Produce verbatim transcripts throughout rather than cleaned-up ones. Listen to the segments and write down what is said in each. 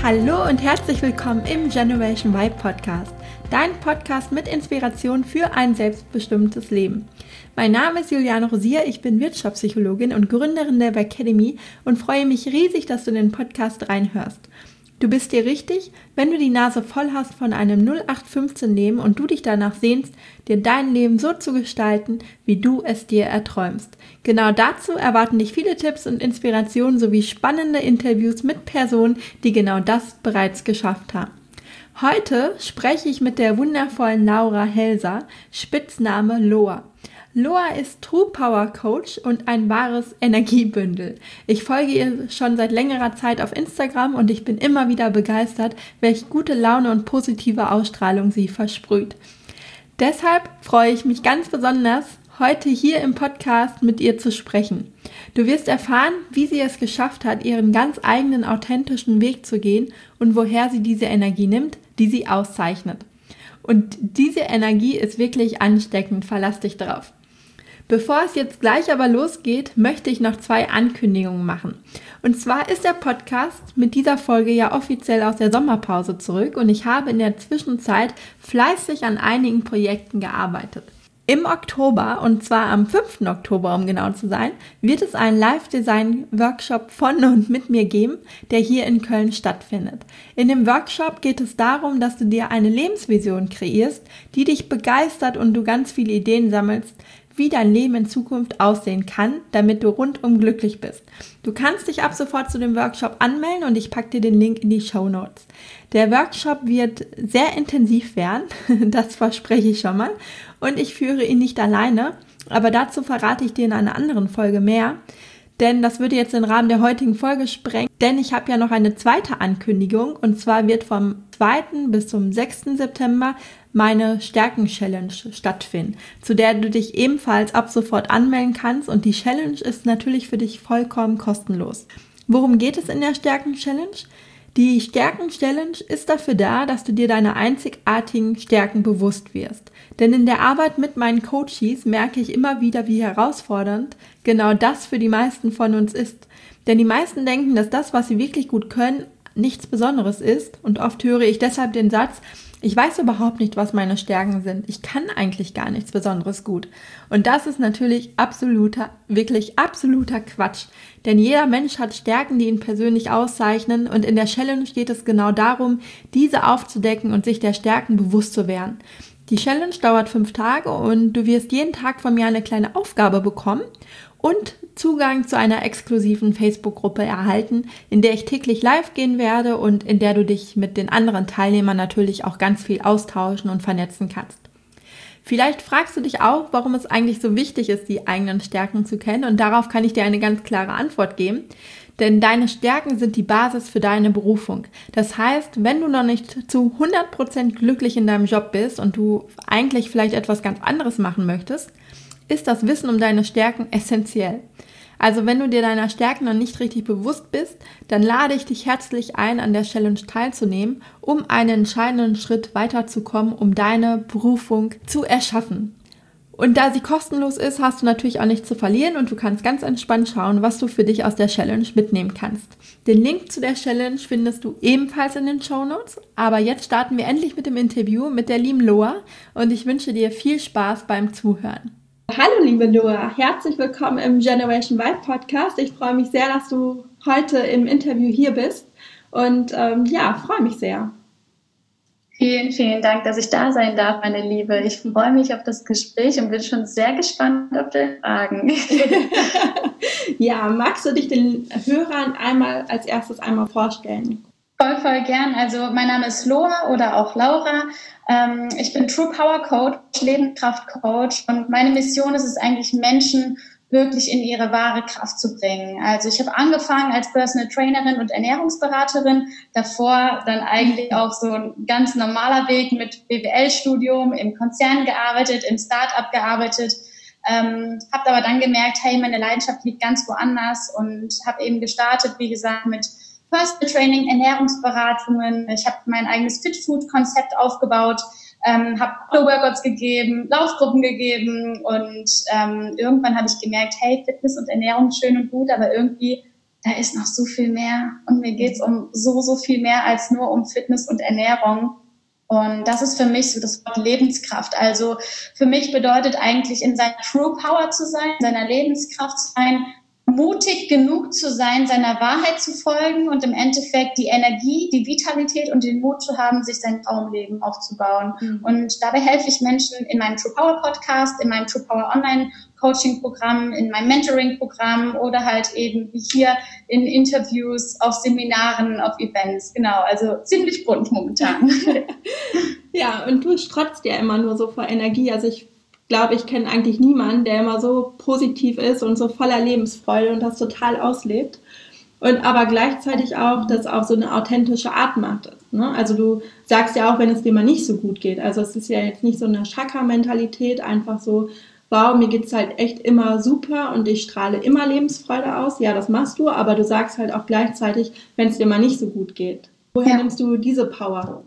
Hallo und herzlich willkommen im Generation Vibe Podcast, dein Podcast mit Inspiration für ein selbstbestimmtes Leben. Mein Name ist Juliane Rosier, ich bin Wirtschaftspsychologin und Gründerin der Vibe Academy und freue mich riesig, dass du in den Podcast reinhörst. Du bist dir richtig, wenn du die Nase voll hast von einem null acht fünfzehn Leben und du dich danach sehnst, dir dein Leben so zu gestalten, wie du es dir erträumst. Genau dazu erwarten dich viele Tipps und Inspirationen sowie spannende Interviews mit Personen, die genau das bereits geschafft haben. Heute spreche ich mit der wundervollen Laura Helser, Spitzname Loa. Loa ist True Power Coach und ein wahres Energiebündel. Ich folge ihr schon seit längerer Zeit auf Instagram und ich bin immer wieder begeistert, welche gute Laune und positive Ausstrahlung sie versprüht. Deshalb freue ich mich ganz besonders, heute hier im Podcast mit ihr zu sprechen. Du wirst erfahren, wie sie es geschafft hat, ihren ganz eigenen authentischen Weg zu gehen und woher sie diese Energie nimmt, die sie auszeichnet. Und diese Energie ist wirklich ansteckend, verlass dich drauf. Bevor es jetzt gleich aber losgeht, möchte ich noch zwei Ankündigungen machen. Und zwar ist der Podcast mit dieser Folge ja offiziell aus der Sommerpause zurück und ich habe in der Zwischenzeit fleißig an einigen Projekten gearbeitet. Im Oktober, und zwar am fünften Oktober, um genau zu sein, wird es einen Live-Design-Workshop von und mit mir geben, der hier in Köln stattfindet. In dem Workshop geht es darum, dass du dir eine Lebensvision kreierst, die dich begeistert und du ganz viele Ideen sammelst, wie dein Leben in Zukunft aussehen kann, damit du rundum glücklich bist. Du kannst dich ab sofort zu dem Workshop anmelden und ich packe dir den Link in die Shownotes. Der Workshop wird sehr intensiv werden, das verspreche ich schon mal, und ich führe ihn nicht alleine, aber dazu verrate ich dir in einer anderen Folge mehr, denn das würde jetzt den Rahmen der heutigen Folge sprengen, denn ich habe ja noch eine zweite Ankündigung und zwar wird vom zweiten bis zum sechsten September meine Stärken-Challenge stattfinden, zu der du dich ebenfalls ab sofort anmelden kannst und die Challenge ist natürlich für dich vollkommen kostenlos. Worum geht es in der Stärken-Challenge? Die Stärken-Challenge ist dafür da, dass du dir deine einzigartigen Stärken bewusst wirst. Denn in der Arbeit mit meinen Coaches merke ich immer wieder, wie herausfordernd genau das für die meisten von uns ist. Denn die meisten denken, dass das, was sie wirklich gut können, nichts Besonderes ist. Und oft höre ich deshalb den Satz, ich weiß überhaupt nicht, was meine Stärken sind. Ich kann eigentlich gar nichts Besonderes gut. Und das ist natürlich absoluter, wirklich absoluter Quatsch. Denn jeder Mensch hat Stärken, die ihn persönlich auszeichnen. Und in der Challenge geht es genau darum, diese aufzudecken und sich der Stärken bewusst zu werden. Die Challenge dauert fünf Tage und du wirst jeden Tag von mir eine kleine Aufgabe bekommen und Zugang zu einer exklusiven Facebook-Gruppe erhalten, in der ich täglich live gehen werde und in der du dich mit den anderen Teilnehmern natürlich auch ganz viel austauschen und vernetzen kannst. Vielleicht fragst du dich auch, warum es eigentlich so wichtig ist, die eigenen Stärken zu kennen und darauf kann ich dir eine ganz klare Antwort geben. Denn deine Stärken sind die Basis für deine Berufung. Das heißt, wenn du noch nicht zu hundert Prozent glücklich in deinem Job bist und du eigentlich vielleicht etwas ganz anderes machen möchtest, ist das Wissen um deine Stärken essentiell. Also wenn du dir deiner Stärken noch nicht richtig bewusst bist, dann lade ich dich herzlich ein, an der Challenge teilzunehmen, um einen entscheidenden Schritt weiterzukommen, um deine Berufung zu erschaffen. Und da sie kostenlos ist, hast du natürlich auch nichts zu verlieren und du kannst ganz entspannt schauen, was du für dich aus der Challenge mitnehmen kannst. Den Link zu der Challenge findest du ebenfalls in den Shownotes, aber jetzt starten wir endlich mit dem Interview mit der lieben Loa und ich wünsche dir viel Spaß beim Zuhören. Hallo liebe Loa, herzlich willkommen im Generation Vibe Podcast. Ich freue mich sehr, dass du heute im Interview hier bist und ähm, ja, freue mich sehr. Vielen, vielen Dank, dass ich da sein darf, meine Liebe. Ich freue mich auf das Gespräch und bin schon sehr gespannt auf deine Fragen. Ja, magst du dich den Hörern einmal als erstes einmal vorstellen? Voll, voll gern. Also mein Name ist Loa oder auch Laura. Ähm, ich bin True Power Coach, Lebenskraft-Coach und meine Mission ist es eigentlich, Menschen wirklich in ihre wahre Kraft zu bringen. Also ich habe angefangen als Personal Trainerin und Ernährungsberaterin, davor dann eigentlich auch so ein ganz normaler Weg mit B W L-Studium, im Konzern gearbeitet, im Start-up gearbeitet, ähm, habe aber dann gemerkt, hey, meine Leidenschaft liegt ganz woanders und habe eben gestartet, wie gesagt, mit Personal Training, Ernährungsberatungen. Ich habe mein eigenes Fit-Food-Konzept aufgebaut, ähm, habe Workouts gegeben, Laufgruppen gegeben und ähm, irgendwann habe ich gemerkt, hey, Fitness und Ernährung schön und gut, aber irgendwie da ist noch so viel mehr und mir geht's um so, so viel mehr als nur um Fitness und Ernährung. Und das ist für mich so das Wort Lebenskraft. Also für mich bedeutet eigentlich, in seiner True Power zu sein, in seiner Lebenskraft zu sein, mutig genug zu sein, seiner Wahrheit zu folgen und im Endeffekt die Energie, die Vitalität und den Mut zu haben, sich sein Traumleben aufzubauen. Mhm. Und dabei helfe ich Menschen in meinem True Power Podcast, in meinem True Power Online Coaching Programm, in meinem Mentoring Programm oder halt eben wie hier in Interviews, auf Seminaren, auf Events. Genau, also ziemlich bunt momentan. Ja, und du strotzt ja immer nur so vor Energie. Also ich glaube, ich kenne eigentlich niemanden, der immer so positiv ist und so voller Lebensfreude und das total auslebt. Und aber gleichzeitig auch, das auf so eine authentische Art macht. Ne? Also du sagst ja auch, wenn es dir mal nicht so gut geht. Also es ist ja jetzt nicht so eine Chakra-Mentalität, einfach so, wow, mir geht's halt echt immer super und ich strahle immer Lebensfreude aus. Ja, das machst du, aber du sagst halt auch gleichzeitig, wenn es dir mal nicht so gut geht. Woher ja. nimmst du diese Power?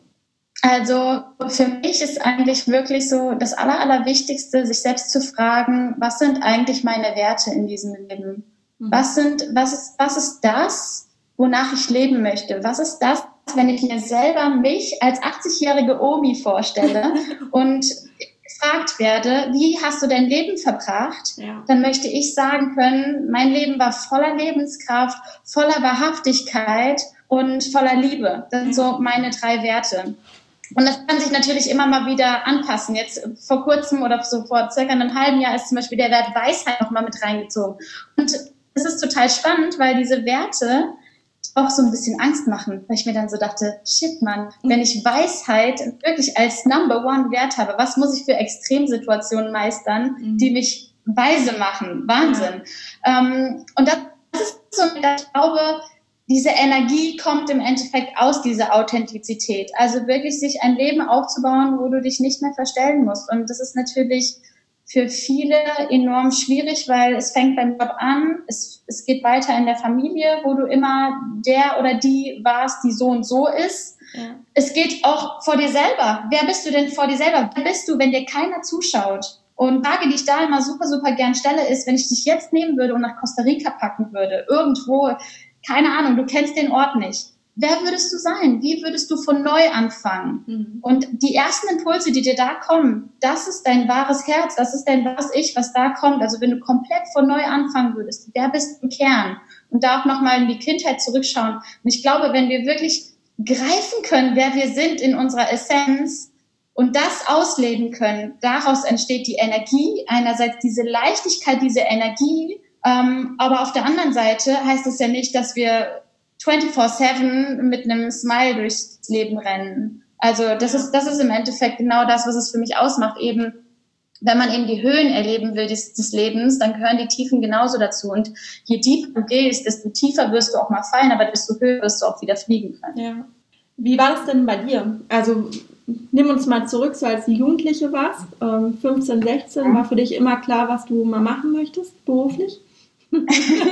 Also für mich ist eigentlich wirklich so das Aller, Allerwichtigste, sich selbst zu fragen, was sind eigentlich meine Werte in diesem Leben? Mhm. Was sind, was ist, was ist das, wonach ich leben möchte? Was ist das, wenn ich mir selber mich als achtzigjährige Omi vorstelle und gefragt werde, wie hast du dein Leben verbracht? Ja. Dann möchte ich sagen können, mein Leben war voller Lebenskraft, voller Wahrhaftigkeit und voller Liebe. Das sind so meine drei Werte. Und das kann sich natürlich immer mal wieder anpassen. Jetzt vor kurzem oder so vor circa einem halben Jahr ist zum Beispiel der Wert Weisheit nochmal mit reingezogen. Und es ist total spannend, weil diese Werte auch so ein bisschen Angst machen, weil ich mir dann so dachte, shit, Mann, wenn ich Weisheit wirklich als Number One Wert habe, was muss ich für Extremsituationen meistern, die mich weise machen? Wahnsinn. Ja. Ähm, und das ist so, ich glaube, diese Energie kommt im Endeffekt aus dieser Authentizität. Also wirklich sich ein Leben aufzubauen, wo du dich nicht mehr verstellen musst. Und das ist natürlich für viele enorm schwierig, weil es fängt beim Job an, es, es geht weiter in der Familie, wo du immer der oder die warst, die so und so ist. Ja. Es geht auch vor dir selber. Wer bist du denn vor dir selber? Wer bist du, wenn dir keiner zuschaut? Und die Frage, die ich da immer super, super gern stelle, ist, wenn ich dich jetzt nehmen würde und nach Costa Rica packen würde, irgendwo, keine Ahnung, du kennst den Ort nicht. Wer würdest du sein? Wie würdest du von neu anfangen? Mhm. Und die ersten Impulse, die dir da kommen, das ist dein wahres Herz, das ist dein wahres Ich, was da kommt. Also wenn du komplett von neu anfangen würdest, wer bist du im Kern? Und da auch nochmal in die Kindheit zurückschauen. Und ich glaube, wenn wir wirklich greifen können, wer wir sind in unserer Essenz und das ausleben können, daraus entsteht die Energie, einerseits diese Leichtigkeit, diese Energie, ähm, aber auf der anderen Seite heißt es ja nicht, dass wir vierundzwanzig sieben mit einem Smile durchs Leben rennen. Also das ist, das ist im Endeffekt genau das, was es für mich ausmacht. Eben, wenn man eben die Höhen erleben will des, des Lebens, dann gehören die Tiefen genauso dazu. Und je tiefer du gehst, desto tiefer wirst du auch mal fallen, aber desto höher wirst du auch wieder fliegen können. Ja. Wie war das denn bei dir? Also nimm uns mal zurück, so als du Jugendliche warst. Ähm, fünfzehn, sechzehn, war für dich immer klar, was du mal machen möchtest, beruflich? Weil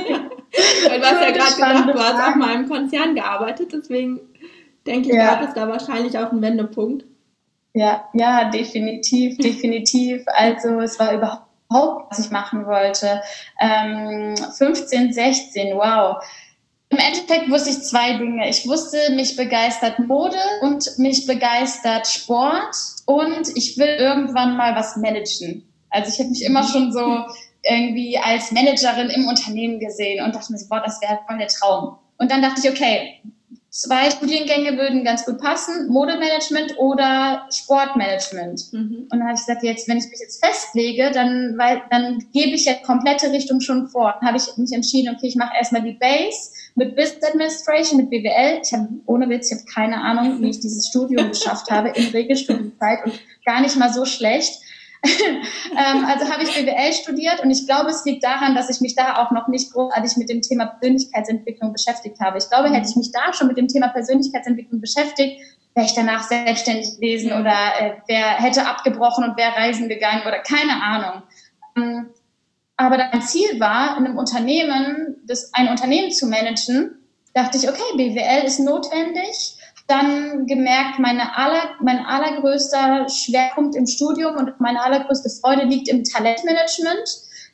du hast ja gerade gesagt, du hast auch mal im Konzern gearbeitet, deswegen denke ich, ja. gab es da wahrscheinlich auch einen Wendepunkt. Ja, ja, definitiv, definitiv. Also es war überhaupt, was ich machen wollte. Ähm, fünfzehn, sechzehn, wow. Im Endeffekt wusste ich zwei Dinge. Ich wusste, mich begeistert Mode und mich begeistert Sport und ich will irgendwann mal was managen. Also ich habe mich immer schon so irgendwie als Managerin im Unternehmen gesehen und dachte mir so, boah, das wäre voll der Traum. Und dann dachte ich, okay, zwei Studiengänge würden ganz gut passen, Modemanagement oder Sportmanagement. Mhm. Und dann habe ich gesagt, jetzt, wenn ich mich jetzt festlege, dann, weil, dann gebe ich ja komplette Richtung schon vor. Dann habe ich mich entschieden, okay, ich mache erstmal die Base mit Business Administration, mit B W L. Ich habe, ohne Witz, ich habe keine Ahnung, wie ich dieses Studium geschafft habe in Regelstudienzeit und gar nicht mal so schlecht. ähm, also habe ich B W L studiert und ich glaube, es liegt daran, dass ich mich da auch noch nicht großartig mit dem Thema Persönlichkeitsentwicklung beschäftigt habe. Ich glaube, hätte ich mich da schon mit dem Thema Persönlichkeitsentwicklung beschäftigt, wäre ich danach selbstständig gewesen oder äh, wer hätte abgebrochen und wäre reisen gegangen oder keine Ahnung. Ähm, aber mein Ziel war, in einem Unternehmen, das, ein Unternehmen zu managen, dachte ich, okay, B W L ist notwendig. Dann gemerkt, meine aller, mein allergrößter Schwerpunkt im Studium und meine allergrößte Freude liegt im Talentmanagement.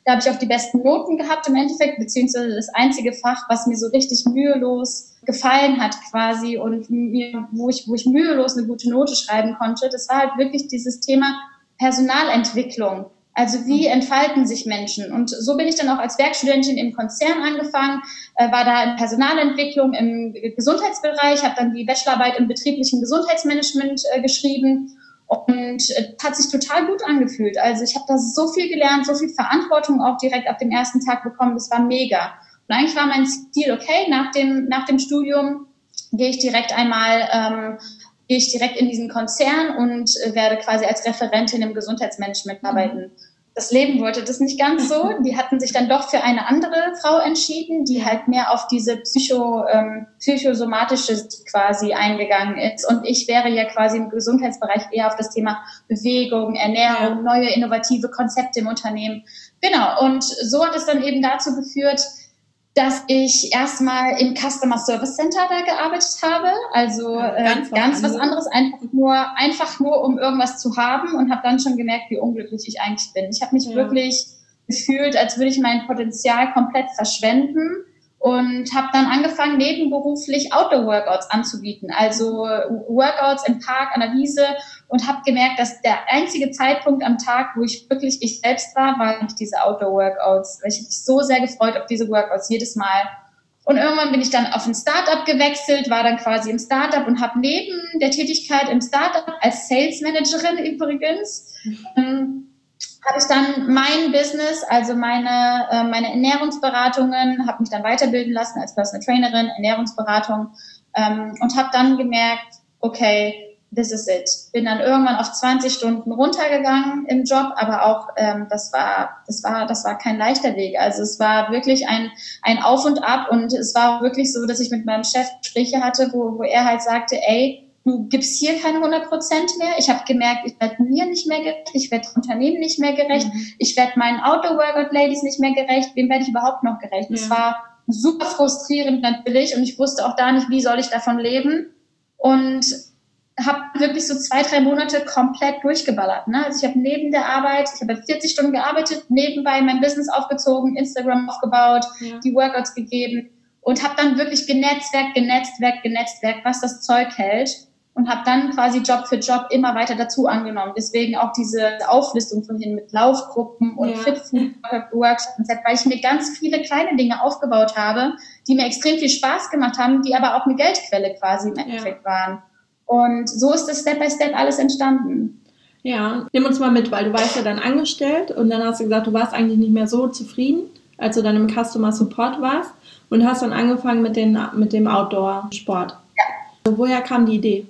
Da habe ich auch die besten Noten gehabt im Endeffekt, beziehungsweise das einzige Fach, was mir so richtig mühelos gefallen hat quasi und mir, wo ich, wo ich mühelos eine gute Note schreiben konnte. Das war halt wirklich dieses Thema Personalentwicklung. Also wie entfalten sich Menschen? Und so bin ich dann auch als Werkstudentin im Konzern angefangen, äh, war da in Personalentwicklung im Gesundheitsbereich, habe dann die Bachelorarbeit im betrieblichen Gesundheitsmanagement äh, geschrieben und äh, hat sich total gut angefühlt. Also ich habe da so viel gelernt, so viel Verantwortung auch direkt ab dem ersten Tag bekommen, das war mega. Und eigentlich war mein Ziel, okay, nach dem, nach dem Studium gehe ich direkt einmal... Ähm, gehe ich direkt in diesen Konzern und äh, werde quasi als Referentin im Gesundheitsmanagement arbeiten. Das Leben wollte das nicht ganz so. Die hatten sich dann doch für eine andere Frau entschieden, die halt mehr auf diese psycho, ähm, psychosomatische quasi eingegangen ist. Und ich wäre ja quasi im Gesundheitsbereich eher auf das Thema Bewegung, Ernährung, neue innovative Konzepte im Unternehmen. Genau. Und so hat es dann eben dazu geführt, dass ich erstmal im Customer Service Center da gearbeitet habe, also äh, ganz, ganz was anderes, einfach nur, einfach nur um irgendwas zu haben und habe dann schon gemerkt, wie unglücklich ich eigentlich bin. Ich habe mich ja. wirklich gefühlt, als würde ich mein Potenzial komplett verschwenden und habe dann angefangen, nebenberuflich Outdoor-Workouts anzubieten, also Workouts im Park, an der Wiese und habe gemerkt, dass der einzige Zeitpunkt am Tag, wo ich wirklich ich selbst war, waren nicht diese Outdoor-Workouts, weil ich habe mich so sehr gefreut auf diese Workouts jedes Mal. Und irgendwann bin ich dann auf ein Startup gewechselt, war dann quasi im Startup und habe neben der Tätigkeit im Startup als Sales Managerin übrigens ähm, habe ich dann mein Business, also meine äh, meine Ernährungsberatungen, habe mich dann weiterbilden lassen als Personal Trainerin, Ernährungsberatung ähm, und habe dann gemerkt, okay, this is it. Bin dann irgendwann auf zwanzig Stunden runtergegangen im Job, aber auch ähm, das war das war das war kein leichter Weg. Also es war wirklich ein ein Auf und Ab und es war wirklich so, dass ich mit meinem Chef Gespräche hatte, wo wo er halt sagte, ey, du gibst hier keine hundert Prozent mehr. Ich habe gemerkt, ich werde mir nicht mehr gerecht, ich werde Unternehmen nicht mehr gerecht, mhm. ich werde meinen Outdoor-Workout-Ladies nicht mehr gerecht. Wem werde ich überhaupt noch gerecht? Ja. Das war super frustrierend natürlich und ich wusste auch da nicht, wie soll ich davon leben. Und habe wirklich so zwei, drei Monate komplett durchgeballert. Ne? Also ich habe neben der Arbeit, ich habe vierzig Stunden gearbeitet, nebenbei mein Business aufgezogen, Instagram aufgebaut, ja. die Workouts gegeben und habe dann wirklich genetzwerkt, genetzwerkt, genetzwerkt, was das Zeug hält. Und habe dann quasi Job für Job immer weiter dazu angenommen. Deswegen auch diese Auflistung von denen mit Laufgruppen und ja. Fit-Food-Workshops, weil ich mir ganz viele kleine Dinge aufgebaut habe, die mir extrem viel Spaß gemacht haben, die aber auch eine Geldquelle quasi im Endeffekt ja. waren. Und so ist das Step by Step alles entstanden. Ja, nimm uns mal mit, weil du warst ja dann angestellt und dann hast du gesagt, du warst eigentlich nicht mehr so zufrieden, als du dann im Customer Support warst und hast dann angefangen mit, den, mit dem Outdoor-Sport. Ja. Also woher kam die Idee?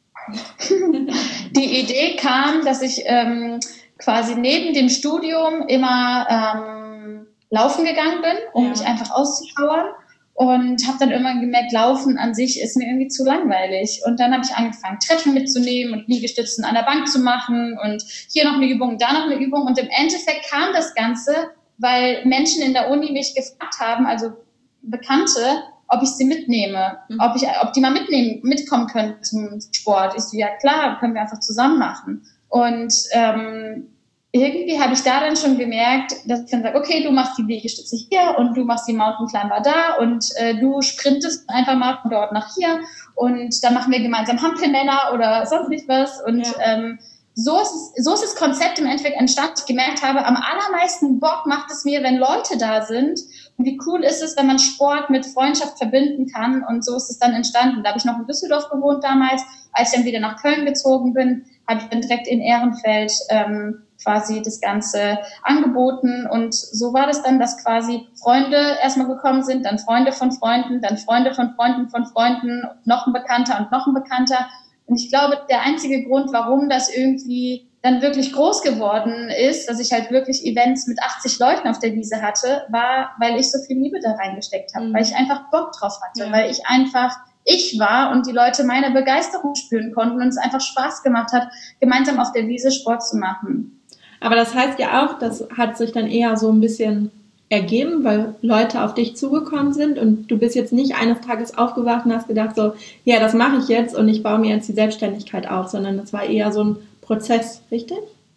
Die Idee kam, dass ich ähm, quasi neben dem Studium immer ähm, laufen gegangen bin, um ja. mich einfach auszupowern und habe dann irgendwann gemerkt, Laufen an sich ist mir irgendwie zu langweilig und dann habe ich angefangen, Treppen mitzunehmen und Liegestützen an der Bank zu machen und hier noch eine Übung, da noch eine Übung und im Endeffekt kam das Ganze, weil Menschen in der Uni mich gefragt haben, also Bekannte, ob ich sie mitnehme, mhm. ob ich, ob die mal mitnehmen, mitkommen können zum Sport. Ich so, ja klar, können wir einfach zusammen machen. Und ähm, irgendwie habe ich da dann schon gemerkt, dass ich dann sage, okay, du machst die Liegestütze hier und du machst die Mountain Climber da und äh, du sprintest einfach mal von dort nach hier und dann machen wir gemeinsam Hampelmänner oder sonst nicht was. Und ja. ähm, so ist es, so ist das Konzept im Endeffekt entstanden. Ich gemerkt habe, am allermeisten Bock macht es mir, wenn Leute da sind. Und wie cool ist es, wenn man Sport mit Freundschaft verbinden kann. Und so ist es dann entstanden. Da habe ich noch in Düsseldorf gewohnt damals. Als ich dann wieder nach Köln gezogen bin, habe ich dann direkt in Ehrenfeld ähm, quasi das Ganze angeboten. Und so war das dann, dass quasi Freunde erstmal gekommen sind, dann Freunde von Freunden, dann Freunde von Freunden von Freunden, noch ein Bekannter und noch ein Bekannter. Und ich glaube, der einzige Grund, warum das irgendwie dann wirklich groß geworden ist, dass ich halt wirklich Events mit achtzig Leuten auf der Wiese hatte, war, weil ich so viel Liebe da reingesteckt habe, mhm. weil ich einfach Bock drauf hatte, ja. weil ich einfach ich war und die Leute meine Begeisterung spüren konnten und es einfach Spaß gemacht hat, gemeinsam auf der Wiese Sport zu machen. Aber das heißt ja auch, das hat sich dann eher so ein bisschen ergeben, weil Leute auf dich zugekommen sind und du bist jetzt nicht eines Tages aufgewacht und hast gedacht so, ja, das mache ich jetzt und ich baue mir jetzt die Selbstständigkeit auf, sondern das war eher so ein Prozess, richtig?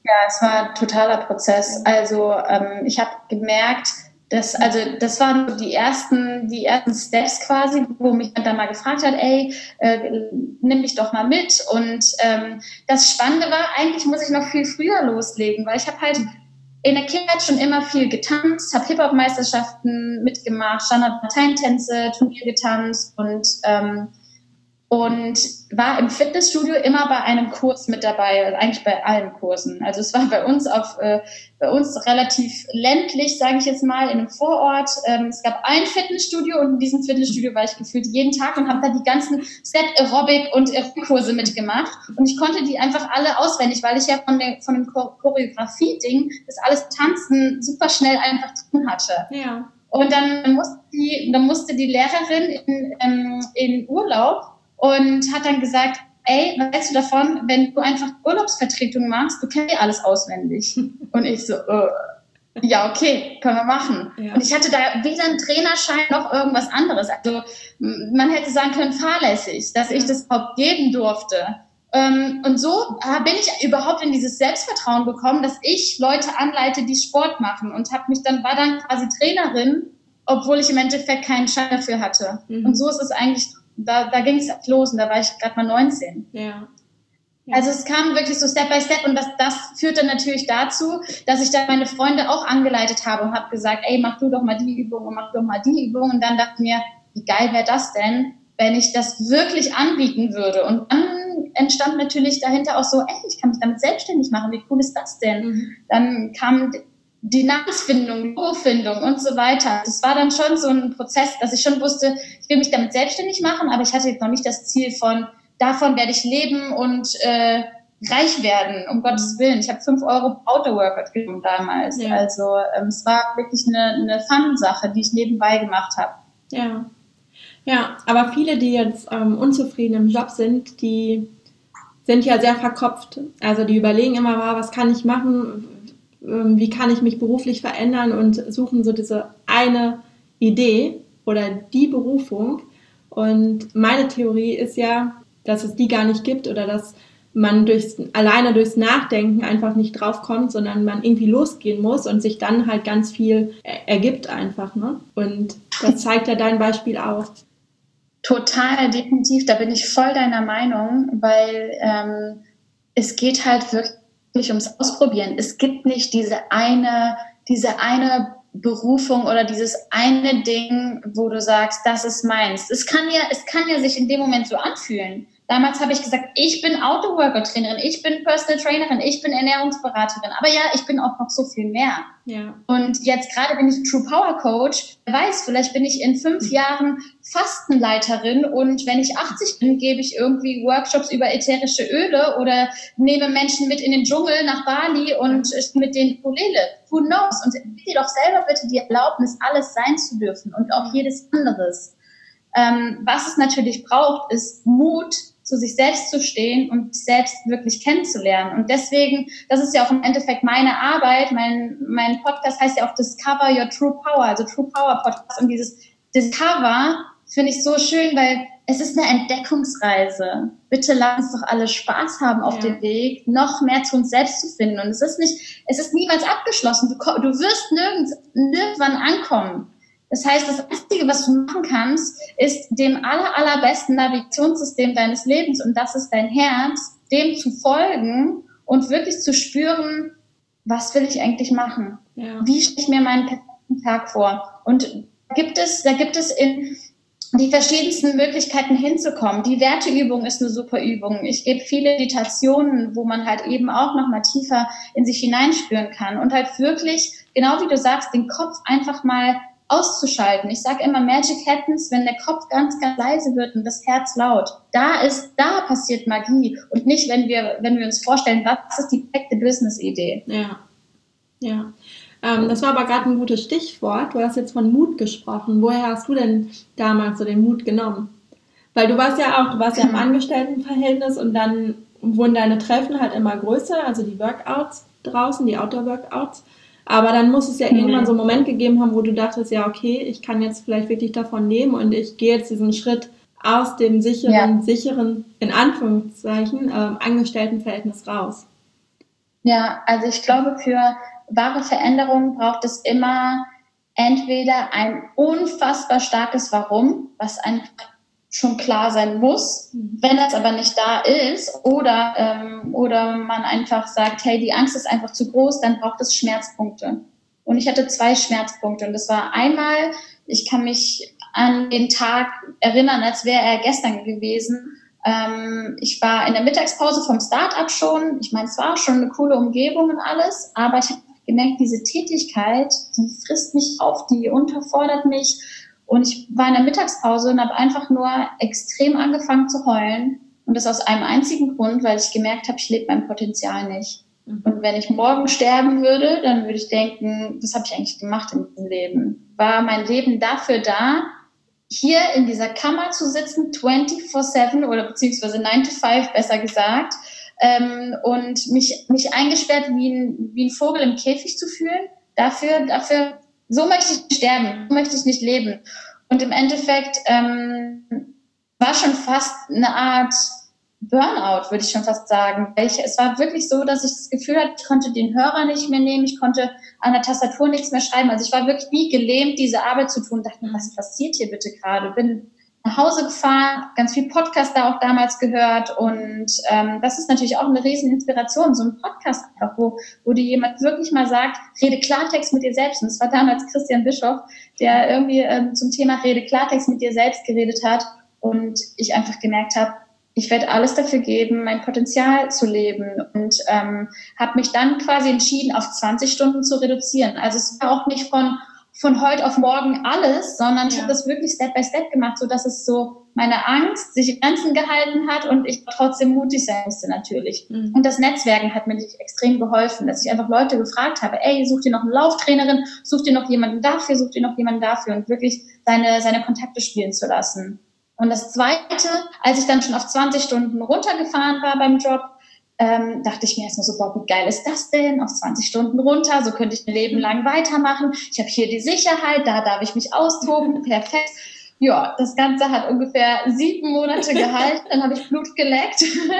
Ja, es war ein totaler Prozess. Also ähm, ich habe gemerkt, dass, also das waren so die ersten, die ersten Steps quasi, wo mich dann mal gefragt hat, ey, äh, nimm mich doch mal mit. Und ähm, das Spannende war, eigentlich muss ich noch viel früher loslegen, weil ich habe halt in der Kindheit schon immer viel getanzt, habe Hip-Hop-Meisterschaften mitgemacht, Standard-Parteintänze, Turnier getanzt und ähm, und war im Fitnessstudio immer bei einem Kurs mit dabei, also eigentlich bei allen Kursen. Also es war bei uns auf äh, bei uns relativ ländlich, sage ich jetzt mal, in einem Vorort. Ähm, es gab ein Fitnessstudio und in diesem Fitnessstudio war ich gefühlt jeden Tag und habe da die ganzen Step Aerobic und Kurse mitgemacht und ich konnte die einfach alle auswendig, weil ich ja von der von dem Choreografie-Ding das alles Tanzen super schnell einfach drin hatte. Ja. Und dann musste die, dann musste die Lehrerin in, ähm, in Urlaub und hat dann gesagt, ey, was hältst du davon, wenn du einfach Urlaubsvertretung machst, du kennst ja alles auswendig. Und ich so, äh, ja, okay, können wir machen. Ja. Und ich hatte da weder einen Trainerschein noch irgendwas anderes. Also man hätte sagen können, fahrlässig, dass ich das überhaupt geben durfte. Und so bin ich überhaupt in dieses Selbstvertrauen gekommen, dass ich Leute anleite, die Sport machen und habe mich dann, war dann quasi Trainerin, obwohl ich im Endeffekt keinen Schein dafür hatte. Mhm. Und so ist es eigentlich, da, da ging es los und da war ich gerade mal neunzehn. Ja. Ja. Also es kam wirklich so Step by Step und das, das führte natürlich dazu, dass ich dann meine Freunde auch angeleitet habe und habe gesagt, ey, mach du doch mal die Übung und mach doch mal die Übung. Und dann dachte ich mir, wie geil wäre das denn, wenn ich das wirklich anbieten würde. Und dann entstand natürlich dahinter auch so, ey, ich kann mich damit selbstständig machen, wie cool ist das denn? Mhm. Dann kam die Namensfindung, Logofindung und so weiter. Das war dann schon so ein Prozess, dass ich schon wusste, ich will mich damit selbstständig machen, aber ich hatte jetzt noch nicht das Ziel von, davon werde ich leben und äh, reich werden, um Gottes Willen. Ich habe fünf Euro Auto-Workout genommen damals. Ja. Also ähm, es war wirklich eine, eine Fun-Sache, die ich nebenbei gemacht habe. Ja. Ja, aber viele, die jetzt ähm, unzufrieden im Job sind, die sind ja sehr verkopft. Also die überlegen immer mal, was kann ich machen, ähm, wie kann ich mich beruflich verändern und suchen so diese eine Idee oder die Berufung. Und meine Theorie ist ja, dass es die gar nicht gibt oder dass man durchs, alleine durchs Nachdenken einfach nicht draufkommt, sondern man irgendwie losgehen muss und sich dann halt ganz viel ergibt einfach, ne? Und das zeigt ja dein Beispiel auch. Total, definitiv, da bin ich voll deiner Meinung, weil ähm, es geht halt wirklich ums Ausprobieren. Es gibt nicht diese eine, diese eine Berufung oder dieses eine Ding, wo du sagst, das ist meins. Es kann ja, es kann ja sich in dem Moment so anfühlen. Damals habe ich gesagt, ich bin Auto-Worker-Trainerin, ich bin Personal Trainerin, ich bin Ernährungsberaterin, aber ja, ich bin auch noch so viel mehr. Ja. Und jetzt gerade bin ich True Power Coach. Wer weiß, vielleicht bin ich in fünf Jahren Fastenleiterin und wenn ich achtzig bin, gebe ich irgendwie Workshops über ätherische Öle oder nehme Menschen mit in den Dschungel nach Bali und mit den Ukulele. Who knows? Und gib dir doch selber bitte die Erlaubnis, alles sein zu dürfen und auch jedes anderes. Ähm, was es natürlich braucht, ist Mut, zu sich selbst zu stehen und sich selbst wirklich kennenzulernen. Und deswegen, das ist ja auch im Endeffekt meine Arbeit, mein, mein Podcast heißt ja auch Discover Your True Power, also True Power Podcast. Und dieses Discover finde ich so schön, weil es ist eine Entdeckungsreise. Bitte lass uns doch alle Spaß haben auf ja. dem Weg, noch mehr zu uns selbst zu finden. Und es ist nicht, es ist niemals abgeschlossen. Du, du wirst nirgends, nirgendwann ankommen. Das heißt, das Einzige, was du machen kannst, ist dem aller, allerbesten Navigationssystem deines Lebens, und das ist dein Herz, dem zu folgen und wirklich zu spüren, was will ich eigentlich machen? Ja. Wie stelle ich mir meinen perfekten Tag vor? Und gibt es, da gibt es in die verschiedensten Möglichkeiten hinzukommen. Die Werteübung ist eine super Übung. Ich gebe viele Meditationen, wo man halt eben auch noch mal tiefer in sich hineinspüren kann und halt wirklich, genau wie du sagst, den Kopf einfach mal auszuschalten. Ich sage immer, Magic happens, wenn der Kopf ganz, ganz leise wird und das Herz laut. Da ist, da passiert Magie und nicht, wenn wir, wenn wir uns vorstellen, was ist die perfekte Business-Idee. Ja, ja. Ähm, das war aber gerade ein gutes Stichwort. Du hast jetzt von Mut gesprochen. Woher hast du denn damals so den Mut genommen? Weil du warst ja auch, du warst ja im Angestelltenverhältnis und dann wurden deine Treffen halt immer größer, also die Workouts draußen, die Outdoor-Workouts. Aber dann muss es ja mhm. irgendwann so einen Moment gegeben haben, wo du dachtest, ja okay, ich kann jetzt vielleicht wirklich davon leben und ich gehe jetzt diesen Schritt aus dem sicheren, ja. sicheren, in Anführungszeichen, ähm, Angestelltenverhältnis raus. Ja, also ich glaube, für wahre Veränderung braucht es immer entweder ein unfassbar starkes Warum, was einfach schon klar sein muss. Wenn das aber nicht da ist oder, ähm, oder man einfach sagt, hey, die Angst ist einfach zu groß, dann braucht es Schmerzpunkte. Und ich hatte zwei Schmerzpunkte. Und das war einmal, ich kann mich an den Tag erinnern, als wäre er gestern gewesen. Ähm, ich war in der Mittagspause vom Start-up schon. Ich meine, es war schon eine coole Umgebung und alles, aber ich habe gemerkt, diese Tätigkeit, die frisst mich auf, die unterfordert mich. Und ich war in der Mittagspause und habe einfach nur extrem angefangen zu heulen. Und das aus einem einzigen Grund, weil ich gemerkt habe, ich lebe mein Potenzial nicht. Mhm. Und wenn ich morgen sterben würde, dann würde ich denken, was habe ich eigentlich gemacht in diesem Leben? War mein Leben dafür da, hier in dieser Kammer zu sitzen, vierundzwanzig sieben oder beziehungsweise neun to five besser gesagt, ähm, und mich, mich eingesperrt wie ein, wie ein Vogel im Käfig zu fühlen? Dafür, dafür, so möchte ich nicht sterben, so möchte ich nicht leben. Und im Endeffekt ähm, war schon fast eine Art Burnout, würde ich schon fast sagen. Ich, es war wirklich so, dass ich das Gefühl hatte, ich konnte den Hörer nicht mehr nehmen, ich konnte an der Tastatur nichts mehr schreiben. Also ich war wirklich wie gelähmt, diese Arbeit zu tun. Dachte mir, was passiert hier bitte gerade? Bin nach Hause gefahren, ganz viel Podcast da auch damals gehört und ähm, das ist natürlich auch eine riesen Inspiration, so ein Podcast einfach, wo, wo dir jemand wirklich mal sagt, rede Klartext mit dir selbst. Und es war damals Christian Bischoff, der irgendwie ähm, zum Thema Rede Klartext mit dir selbst geredet hat und ich einfach gemerkt habe, ich werde alles dafür geben, mein Potenzial zu leben und ähm, habe mich dann quasi entschieden, auf zwanzig Stunden zu reduzieren. Also es war auch nicht von von heute auf morgen alles, sondern ich ja. habe das wirklich Step by Step gemacht, so dass es so meine Angst sich in Grenzen gehalten hat und ich trotzdem mutig sein musste natürlich. Mhm. Und das Netzwerken hat mir extrem geholfen, dass ich einfach Leute gefragt habe, ey, such dir noch eine Lauftrainerin, such dir noch jemanden dafür, such dir noch jemanden dafür und wirklich seine, seine Kontakte spielen zu lassen. Und das Zweite, als ich dann schon auf zwanzig Stunden runtergefahren war beim Job, Ähm, dachte ich mir erstmal so, boah, wie geil ist das denn? Auf zwanzig Stunden runter, so könnte ich ein Leben lang weitermachen. Ich habe hier die Sicherheit, da darf ich mich austoben, perfekt. Ja, das Ganze hat ungefähr sieben Monate gehalten, dann habe ich Blut geleckt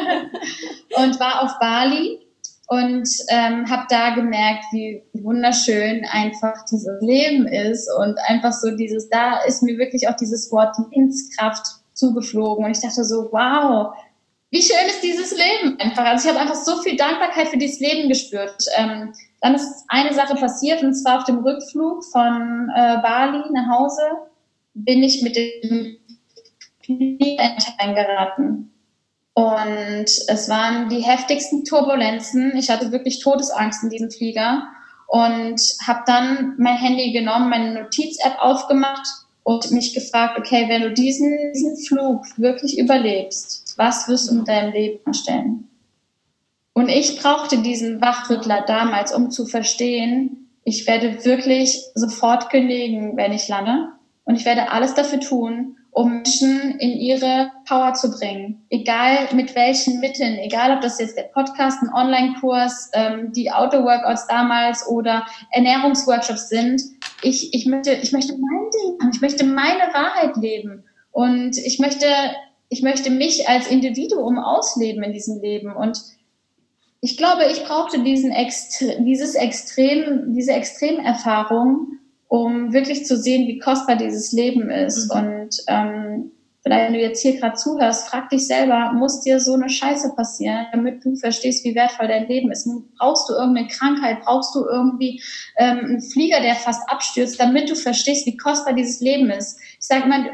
und war auf Bali und ähm, habe da gemerkt, wie wunderschön einfach dieses Leben ist und einfach so dieses, da ist mir wirklich auch dieses Wort Lebenskraft zugeflogen und ich dachte so, wow, wie schön ist dieses Leben einfach. Also ich habe einfach so viel Dankbarkeit für dieses Leben gespürt. Ähm, dann ist eine Sache passiert und zwar auf dem Rückflug von äh, Bali nach Hause bin ich mit dem Flieger eingeraten. Und es waren die heftigsten Turbulenzen. Ich hatte wirklich Todesangst in diesem Flieger und habe dann mein Handy genommen, meine Notiz-App aufgemacht und mich gefragt, okay, wenn du diesen, diesen Flug wirklich überlebst, was wirst du mit deinem Leben anstellen? Und ich brauchte diesen Wachrüttler damals, um zu verstehen, ich werde wirklich sofort kündigen, wenn ich lande. Und ich werde alles dafür tun, um Menschen in ihre Power zu bringen. Egal mit welchen Mitteln, egal ob das jetzt der Podcast, ein Online-Kurs, ähm, die Outdoor-Workouts damals oder Ernährungsworkshops sind. Ich, ich möchte, ich möchte mein Ding machen. Ich möchte meine Wahrheit leben. Und ich möchte, ich möchte mich als Individuum ausleben in diesem Leben. Und ich glaube, ich brauchte diesen Extre- dieses Extrem, diese Extremerfahrung, um wirklich zu sehen, wie kostbar dieses Leben ist. Mhm. Und ähm, vielleicht, wenn du jetzt hier gerade zuhörst, frag dich selber, muss dir so eine Scheiße passieren, damit du verstehst, wie wertvoll dein Leben ist? Brauchst du irgendeine Krankheit? Brauchst du irgendwie ähm, einen Flieger, der fast abstürzt, damit du verstehst, wie kostbar dieses Leben ist? Ich sage mal,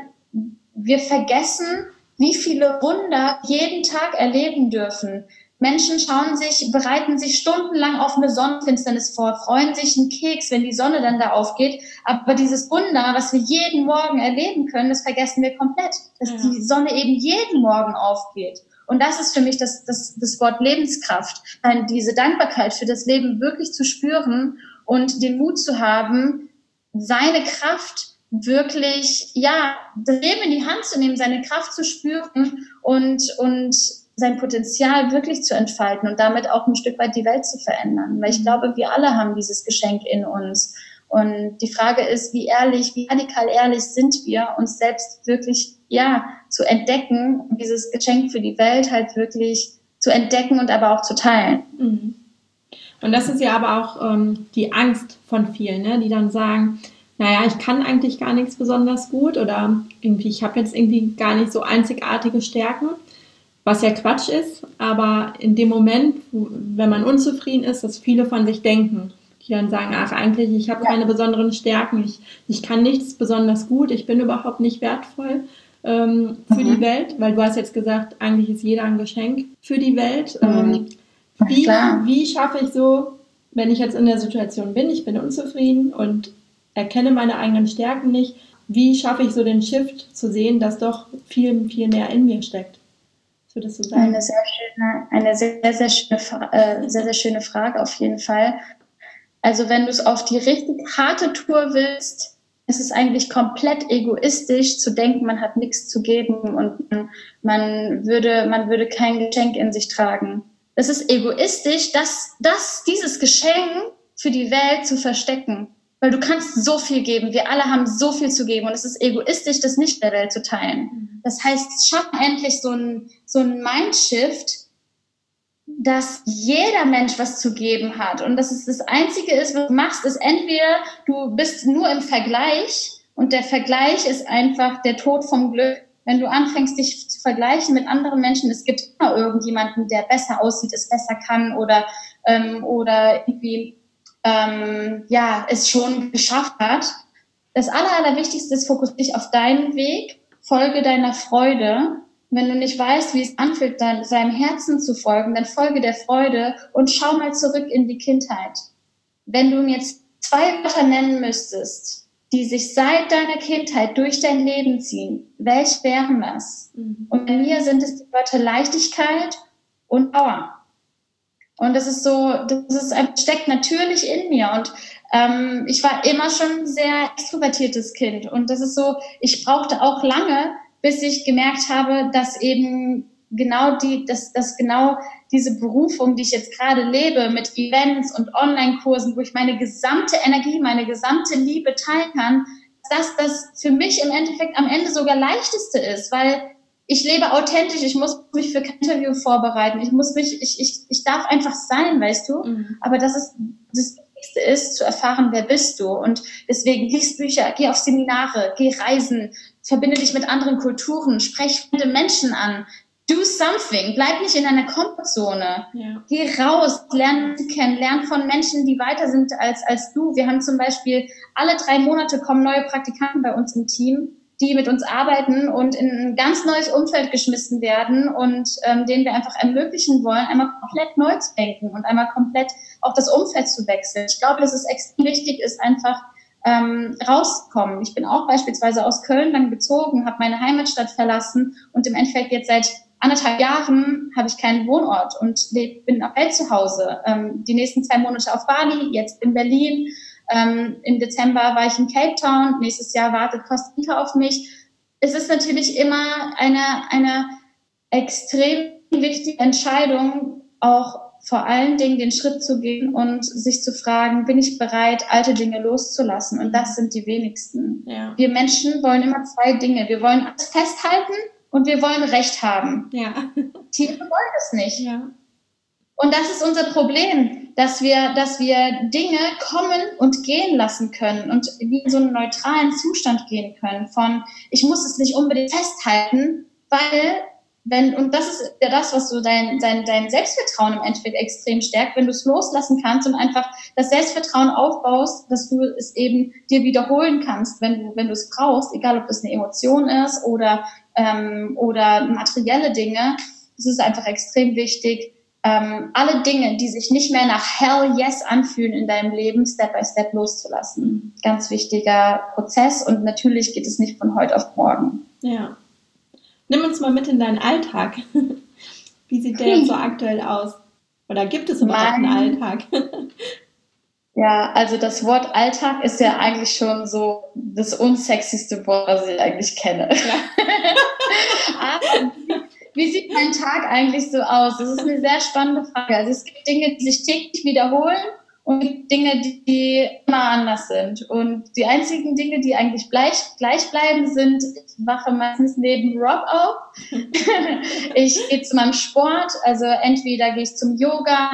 wir vergessen, wie viele Wunder jeden Tag erleben dürfen. Menschen schauen sich, bereiten sich stundenlang auf eine Sonnenfinsternis vor, freuen sich einen Keks, wenn die Sonne dann da aufgeht. Aber dieses Wunder, was wir jeden Morgen erleben können, das vergessen wir komplett. Dass ja. die Sonne eben jeden Morgen aufgeht. Und das ist für mich das, das, das Wort Lebenskraft. Diese Dankbarkeit für das Leben wirklich zu spüren und den Mut zu haben, seine Kraft wirklich, ja, das Leben in die Hand zu nehmen, seine Kraft zu spüren und, und sein Potenzial wirklich zu entfalten und damit auch ein Stück weit die Welt zu verändern. Weil ich glaube, wir alle haben dieses Geschenk in uns. Und die Frage ist, wie ehrlich, wie radikal ehrlich sind wir, uns selbst wirklich, ja, zu entdecken, dieses Geschenk für die Welt halt wirklich zu entdecken und aber auch zu teilen. Mhm. Und das ist ja aber auch ähm, die Angst von vielen, ne? Die dann sagen, naja, ich kann eigentlich gar nichts besonders gut oder irgendwie, ich habe jetzt irgendwie gar nicht so einzigartige Stärken, was ja Quatsch ist, aber in dem Moment, wo, wenn man unzufrieden ist, dass viele von sich denken, die dann sagen, ach eigentlich, ich habe ja. keine besonderen Stärken, ich, ich kann nichts besonders gut, ich bin überhaupt nicht wertvoll ähm, für mhm. die Welt, weil du hast jetzt gesagt, eigentlich ist jeder ein Geschenk für die Welt. Mhm. Ähm, wie, wie schaffe ich so, wenn ich jetzt in der Situation bin, ich bin unzufrieden und erkenne meine eigenen Stärken nicht, wie schaffe ich so den Shift zu sehen, dass doch viel, viel mehr in mir steckt? Würdest du sagen? Eine sehr schöne, eine sehr, sehr schöne, äh, sehr, sehr schöne Frage auf jeden Fall. Also wenn du es auf die richtig harte Tour willst, ist es eigentlich komplett egoistisch zu denken, man hat nichts zu geben und man, man würde, man würde kein Geschenk in sich tragen. Es ist egoistisch, das, das, dieses Geschenk für die Welt zu verstecken. Weil du kannst so viel geben. Wir alle haben so viel zu geben. Und es ist egoistisch, das nicht der Welt zu teilen. Das heißt, schaff endlich so ein, so ein Mindshift, dass jeder Mensch was zu geben hat. Und dass es das Einzige ist, was du machst, ist entweder du bist nur im Vergleich und der Vergleich ist einfach der Tod vom Glück. Wenn du anfängst, dich zu vergleichen mit anderen Menschen, es gibt immer irgendjemanden, der besser aussieht, es besser kann oder, ähm, oder irgendwie Ähm, ja, es schon geschafft hat. Das Aller, Allerwichtigste ist, fokussiere dich auf deinen Weg, folge deiner Freude. Wenn du nicht weißt, wie es anfühlt, dann seinem Herzen zu folgen, dann folge der Freude und schau mal zurück in die Kindheit. Wenn du mir jetzt zwei Wörter nennen müsstest, die sich seit deiner Kindheit durch dein Leben ziehen, welche wären das? Mhm. Und bei mir sind es die Wörter Leichtigkeit und Power. Und das ist so, das ist, steckt natürlich in mir. Und ähm, ich war immer schon ein sehr extrovertiertes Kind. Und das ist so, ich brauchte auch lange, bis ich gemerkt habe, dass eben genau die, dass, dass genau diese Berufung, die ich jetzt gerade lebe, mit Events und Online-Kursen, wo ich meine gesamte Energie, meine gesamte Liebe teilen kann, dass das für mich im Endeffekt am Ende sogar leichteste ist, weil ich lebe authentisch, ich muss mich für kein Interview vorbereiten, ich muss mich, ich, ich, ich darf einfach sein, weißt du? Mhm. Aber das ist, das Wichtigste ist, zu erfahren, wer bist du? Und deswegen lies Bücher, geh auf Seminare, geh reisen, verbinde dich mit anderen Kulturen, sprech fremde Menschen an, do something, bleib nicht in deiner Komfortzone, ja. Geh raus, lern kennen, lern von Menschen, die weiter sind als, als du. Wir haben zum Beispiel, alle drei Monate kommen neue Praktikanten bei uns im Team, die mit uns arbeiten und in ein ganz neues Umfeld geschmissen werden und ähm, denen wir einfach ermöglichen wollen, einmal komplett neu zu denken und einmal komplett auch das Umfeld zu wechseln. Ich glaube, dass es extrem wichtig ist, einfach ähm, rauszukommen. Ich bin auch beispielsweise aus Köln dann gezogen, habe meine Heimatstadt verlassen und im Endeffekt jetzt seit anderthalb Jahren habe ich keinen Wohnort und leb, bin auf Welt zu Hause. Ähm, die nächsten zwei Monate auf Bali, jetzt in Berlin. Ähm, im Dezember war ich in Cape Town, nächstes Jahr wartet Costa Rica auf mich. Es ist natürlich immer eine, eine extrem wichtige Entscheidung, auch vor allen Dingen den Schritt zu gehen und sich zu fragen, bin ich bereit, alte Dinge loszulassen? Und das sind die wenigsten. Ja. Wir Menschen wollen immer zwei Dinge. Wir wollen alles festhalten und wir wollen Recht haben. Ja. Tiere wollen es nicht. Ja. Und das ist unser Problem, dass wir, dass wir Dinge kommen und gehen lassen können und wie in so einen neutralen Zustand gehen können von, ich muss es nicht unbedingt festhalten, weil, wenn, und das ist ja das, was so dein, dein, dein Selbstvertrauen im Endeffekt extrem stärkt, wenn du es loslassen kannst und einfach das Selbstvertrauen aufbaust, dass du es eben dir wiederholen kannst, wenn du, wenn du es brauchst, egal ob das eine Emotion ist oder, ähm, oder materielle Dinge. Es ist einfach extrem wichtig, Ähm, alle Dinge, die sich nicht mehr nach Hell Yes anfühlen in deinem Leben, Step by Step loszulassen. Ganz wichtiger Prozess und natürlich geht es nicht von heute auf morgen. Ja. Nimm uns mal mit in deinen Alltag. Wie sieht der jetzt so aktuell aus? Oder gibt es überhaupt einen Alltag? Ja, also das Wort Alltag ist ja eigentlich schon so das unsexyste Wort, was ich eigentlich kenne. Ja. Aber wie sieht mein Tag eigentlich so aus? Das ist eine sehr spannende Frage. Also es gibt Dinge, die sich täglich wiederholen und es gibt Dinge, die immer anders sind. Und die einzigen Dinge, die eigentlich gleich, gleich bleiben, sind, ich wache meistens neben Rob auf. Ich gehe zu meinem Sport, also entweder gehe ich zum Yoga,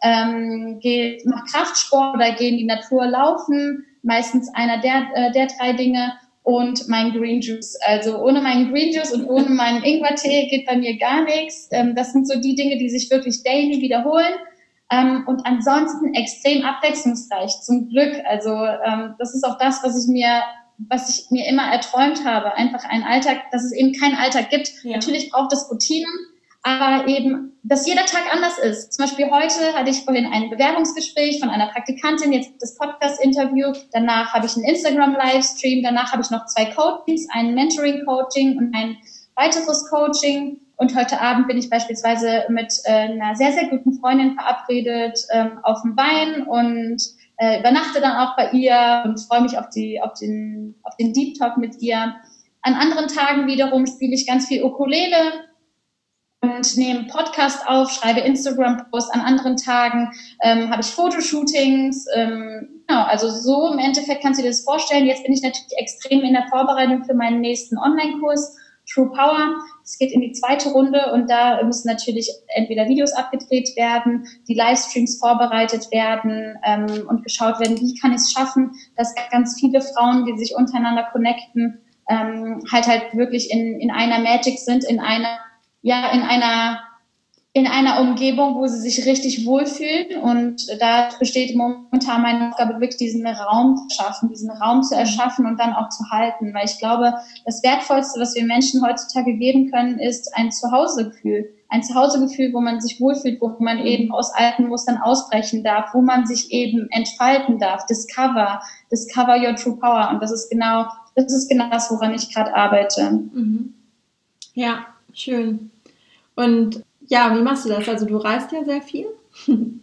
ähm, gehe, mache Kraftsport oder gehe in die Natur laufen, meistens einer der, äh, der drei Dinge. Und mein Green Juice. Also ohne meinen Green Juice und ohne meinen Ingwertee geht bei mir gar nichts. Ähm, das sind so die Dinge, die sich wirklich daily wiederholen. Ähm, und ansonsten extrem abwechslungsreich, zum Glück. Also ähm, das ist auch das, was ich mir, was ich mir immer erträumt habe. Einfach ein Alltag, dass es eben keinen Alltag gibt. Ja. Natürlich braucht es Routinen, aber eben, dass jeder Tag anders ist. Zum Beispiel heute hatte ich vorhin ein Bewerbungsgespräch von einer Praktikantin, jetzt das Podcast-Interview, danach habe ich einen Instagram-Livestream, danach habe ich noch zwei Coachings, ein Mentoring-Coaching und ein weiteres Coaching. Und heute Abend bin ich beispielsweise mit äh, einer sehr, sehr guten Freundin verabredet ähm, auf dem Wein und äh, übernachte dann auch bei ihr und freue mich auf, die, auf, den, auf den Deep Talk mit ihr. An anderen Tagen wiederum spiele ich ganz viel Ukulele und nehme Podcast auf, schreibe Instagram-Posts. An anderen Tagen ähm, habe ich Fotoshootings. Ähm, genau, also so im Endeffekt kannst du dir das vorstellen. Jetzt bin ich natürlich extrem in der Vorbereitung für meinen nächsten Online-Kurs, True Power. Es geht in die zweite Runde und da müssen natürlich entweder Videos abgedreht werden, die Livestreams vorbereitet werden ähm, und geschaut werden, wie kann ich es schaffen, dass ganz viele Frauen, die sich untereinander connecten, ähm, halt halt wirklich in, in einer Magic sind, in einer ja, in einer, in einer Umgebung, wo sie sich richtig wohlfühlen. Und da besteht momentan meine Aufgabe, wirklich diesen Raum zu schaffen, diesen Raum zu erschaffen und dann auch zu halten. Weil ich glaube, das Wertvollste, was wir Menschen heutzutage geben können, ist ein Zuhausegefühl. Ein Zuhausegefühl, wo man sich wohlfühlt, wo man eben aus alten Mustern ausbrechen darf, wo man sich eben entfalten darf. Discover, discover your true power. Und das ist genau, das ist genau das, woran ich gerade arbeite. Mhm. Ja, schön. Und ja, wie machst du das? Also du reist ja sehr viel. Mhm.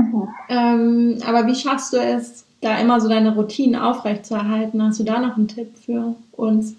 ähm, aber wie schaffst du es, da immer so deine Routinen aufrechtzuerhalten? Hast du da noch einen Tipp für uns?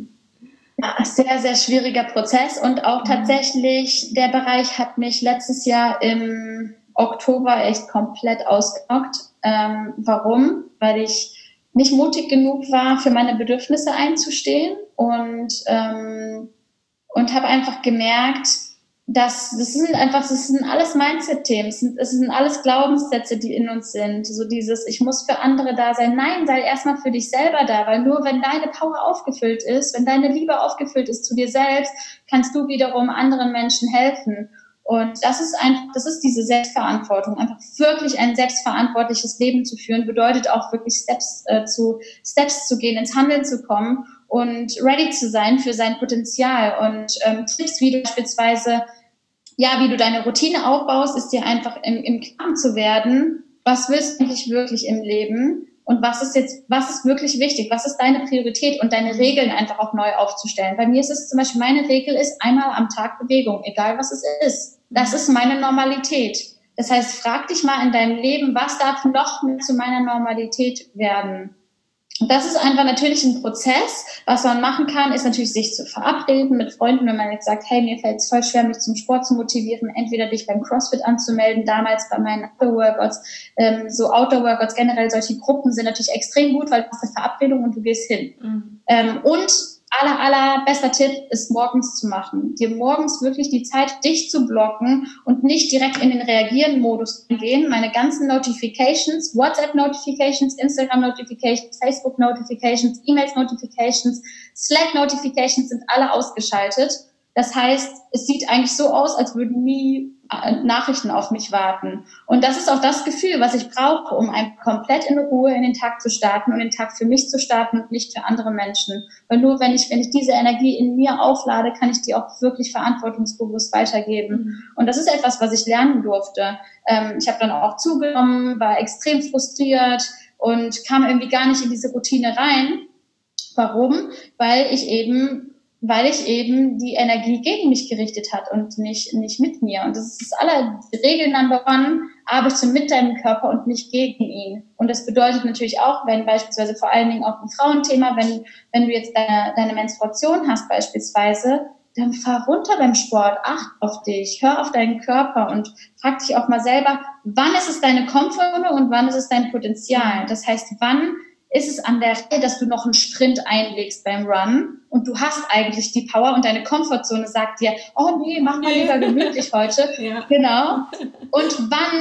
Ja, sehr, sehr schwieriger Prozess. Und auch tatsächlich, der Bereich hat mich letztes Jahr im Oktober echt komplett ausgenockt. Ähm, warum? Weil ich nicht mutig genug war, für meine Bedürfnisse einzustehen und ähm, und habe einfach gemerkt, dass das sind einfach, das sind alles Mindset-Themen, es sind, es sind alles Glaubenssätze, die in uns sind. So dieses, ich muss für andere da sein. Nein, sei erstmal für dich selber da, weil nur wenn deine Power aufgefüllt ist, wenn deine Liebe aufgefüllt ist zu dir selbst, kannst du wiederum anderen Menschen helfen. Und das ist einfach, das ist diese Selbstverantwortung. Einfach wirklich ein selbstverantwortliches Leben zu führen, bedeutet auch wirklich Steps äh, zu, Steps zu gehen, ins Handeln zu kommen und ready zu sein für sein Potenzial. Und ähm, Tipps wie beispielsweise, ja, wie du deine Routine aufbaust, ist dir einfach im, im Klaren zu werden, was willst du eigentlich wirklich im Leben und was ist jetzt, was ist wirklich wichtig, was ist deine Priorität und deine Regeln einfach auch neu aufzustellen. Bei mir ist es zum Beispiel, meine Regel ist einmal am Tag Bewegung, egal was es ist. Das ist meine Normalität. Das heißt, frag dich mal in deinem Leben, was darf noch mehr zu meiner Normalität werden? Und das ist einfach natürlich ein Prozess. Was man machen kann, ist natürlich sich zu verabreden mit Freunden, wenn man jetzt sagt, hey, mir fällt es voll schwer, mich zum Sport zu motivieren, entweder dich beim CrossFit anzumelden, damals bei meinen Outdoor-Workouts, ähm, so Outdoor-Workouts generell, solche Gruppen sind natürlich extrem gut, weil du hast eine Verabredung und du gehst hin. Mhm. Ähm, und aller, aller bester Tipp ist morgens zu machen. Dir morgens wirklich die Zeit, dich zu blocken und nicht direkt in den Reagieren-Modus zu gehen. Meine ganzen Notifications, WhatsApp-Notifications, Instagram-Notifications, Facebook-Notifications, E-Mails-Notifications, Slack-Notifications sind alle ausgeschaltet. Das heißt, es sieht eigentlich so aus, als würden nie Nachrichten auf mich warten. Und das ist auch das Gefühl, was ich brauche, um ein komplett in Ruhe in den Tag zu starten und den Tag für mich zu starten und nicht für andere Menschen. Weil nur wenn ich, wenn ich diese Energie in mir auflade, kann ich die auch wirklich verantwortungsbewusst weitergeben. Mhm. Und das ist etwas, was ich lernen durfte. Ähm, ich habe dann auch zugenommen, war extrem frustriert und kam irgendwie gar nicht in diese Routine rein. Warum? Weil ich eben weil ich eben die Energie gegen mich gerichtet hat und nicht nicht mit mir. Und das ist das aller Regel Number One, arbeite mit deinem Körper und nicht gegen ihn. Und das bedeutet natürlich auch, wenn beispielsweise vor allen Dingen auch ein Frauenthema, wenn wenn du jetzt deine, deine Menstruation hast beispielsweise, dann fahr runter beim Sport, acht auf dich, hör auf deinen Körper und frag dich auch mal selber, wann ist es deine Komfortzone und wann ist es dein Potenzial? Das heißt, wann ist es an der Reihe, dass du noch einen Sprint einlegst beim Run und du hast eigentlich die Power und deine Komfortzone sagt dir, oh nee, mach mal lieber gemütlich heute. Ja. Genau. Und wann,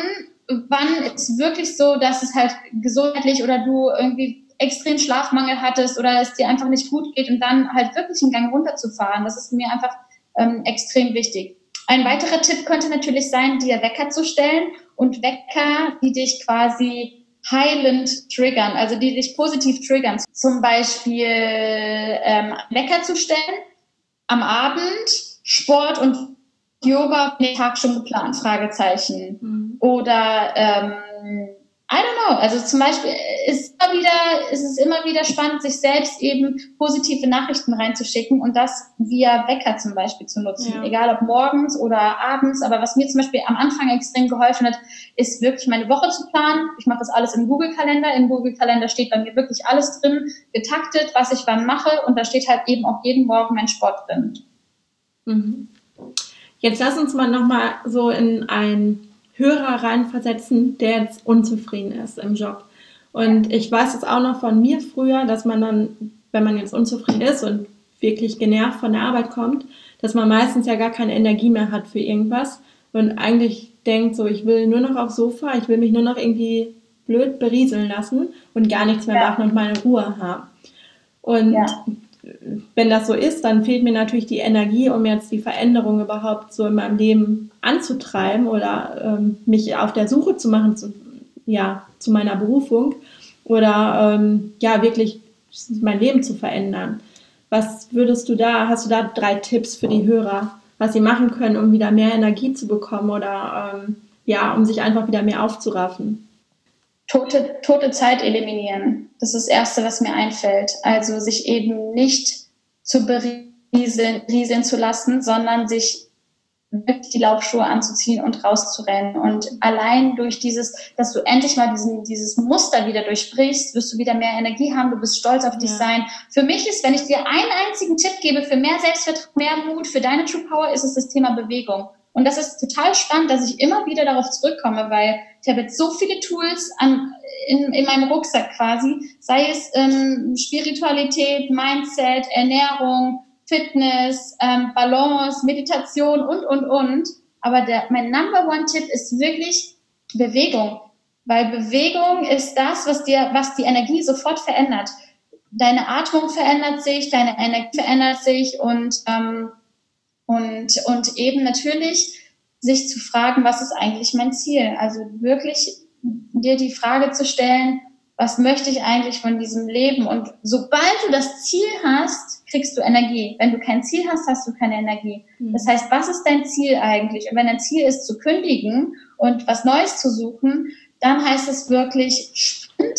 wann ist wirklich so, dass es halt gesundheitlich oder du irgendwie extrem Schlafmangel hattest oder es dir einfach nicht gut geht und dann halt wirklich einen Gang runterzufahren. Das ist mir einfach ähm, extrem wichtig. Ein weiterer Tipp könnte natürlich sein, dir Wecker zu stellen und Wecker, die dich quasi heilend triggern, also die dich positiv triggern. Zum Beispiel ähm, Wecker zu stellen, am Abend Sport und Yoga für den Tag schon geplant, Fragezeichen. Mhm. Oder ähm, I don't know, also zum Beispiel ist, immer wieder, ist es immer wieder spannend, sich selbst eben positive Nachrichten reinzuschicken und das via Wecker zum Beispiel zu nutzen. Ja. Egal ob morgens oder abends, aber was mir zum Beispiel am Anfang extrem geholfen hat, ist wirklich meine Woche zu planen. Ich mache das alles im Google-Kalender. Im Google-Kalender steht bei mir wirklich alles drin, getaktet, was ich wann mache und da steht halt eben auch jeden Morgen mein Sport drin. Mhm. Jetzt lass uns mal nochmal so in ein Hörer reinversetzen, der jetzt unzufrieden ist im Job. Und ich weiß es auch noch von mir früher, dass man dann, wenn man jetzt unzufrieden ist und wirklich genervt von der Arbeit kommt, dass man meistens ja gar keine Energie mehr hat für irgendwas und eigentlich denkt so, ich will nur noch aufs Sofa, ich will mich nur noch irgendwie blöd berieseln lassen und gar nichts mehr machen und meine Ruhe haben. Und ja. Wenn das so ist, dann fehlt mir natürlich die Energie, um jetzt die Veränderung überhaupt so in meinem Leben anzutreiben oder ähm, mich auf der Suche zu machen zu, ja, zu meiner Berufung oder ähm, ja, wirklich mein Leben zu verändern. Was würdest du da, hast du da drei Tipps für die Hörer, was sie machen können, um wieder mehr Energie zu bekommen oder ähm, ja, um sich einfach wieder mehr aufzuraffen? Tote, tote Zeit eliminieren. Das ist das Erste, was mir einfällt. Also sich eben nicht zu berieseln, berieseln zu lassen, sondern sich wirklich die Laufschuhe anzuziehen und rauszurennen. Und allein durch dieses, dass du endlich mal diesen, dieses Muster wieder durchbrichst, wirst du wieder mehr Energie haben, du bist stolz auf dich ja. sein. Für mich ist, wenn ich dir einen einzigen Tipp gebe für mehr Selbstvertrauen, mehr Mut, für deine True Power, ist es das Thema Bewegung. Und das ist total spannend, dass ich immer wieder darauf zurückkomme, weil ich habe jetzt so viele Tools an, in, in meinem Rucksack quasi, sei es ähm, Spiritualität, Mindset, Ernährung, Fitness, ähm, Balance, Meditation und, und, und. Aber der, mein Number One Tipp ist wirklich Bewegung. Weil Bewegung ist das, was dir, was die Energie sofort verändert. Deine Atmung verändert sich, deine Energie verändert sich und, ähm, und, und eben natürlich sich zu fragen, was ist eigentlich mein Ziel? Also wirklich dir die Frage zu stellen, was möchte ich eigentlich von diesem Leben? Und sobald du das Ziel hast, kriegst du Energie. Wenn du kein Ziel hast, hast du keine Energie. Mhm. Das heißt, was ist dein Ziel eigentlich? Und wenn dein Ziel ist, zu kündigen und was Neues zu suchen, dann heißt es wirklich Sprint.